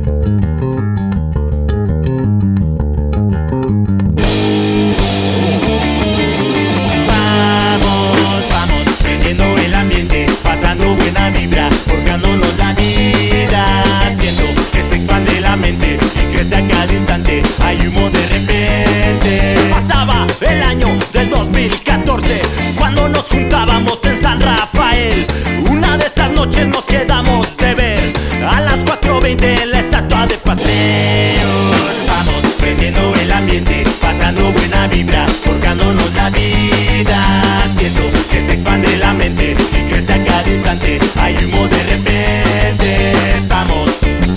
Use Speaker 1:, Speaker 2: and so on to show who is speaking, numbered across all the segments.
Speaker 1: Hay humo de repente.
Speaker 2: Pasaba el año del 2014 cuando nos juntábamos en San Rafael. Una de esas noches nos quedamos de ver a las 4:20 en la estatua de Pasteur.
Speaker 1: Vamos prendiendo el ambiente, pasando buena vibra, forjándonos la vida. Siento que se expande la mente y crece a cada instante. Hay humo de repente. Vamos.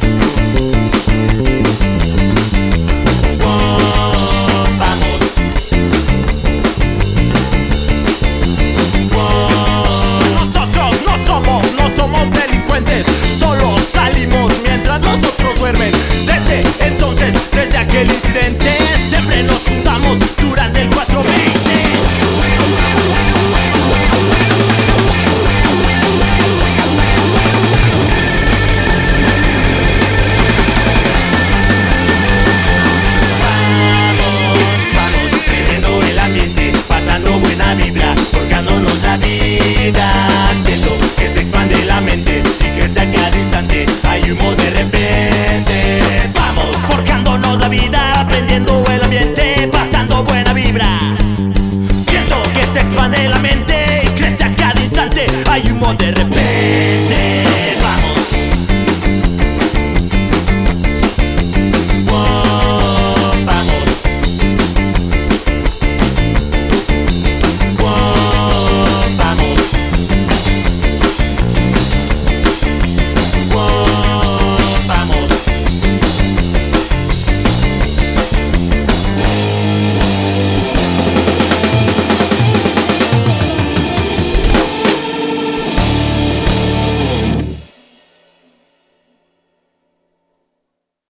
Speaker 2: Solo salimos mientras los otros duermen. Desde entonces, desde aquel incidente, siempre nos juntamos durante el 4:20.
Speaker 1: Vamos, prendiendo el ambiente, pasando buena vibra, forjándonos la vida. Siento que se expande la mente y crece a cada instante. Hay humo de repente.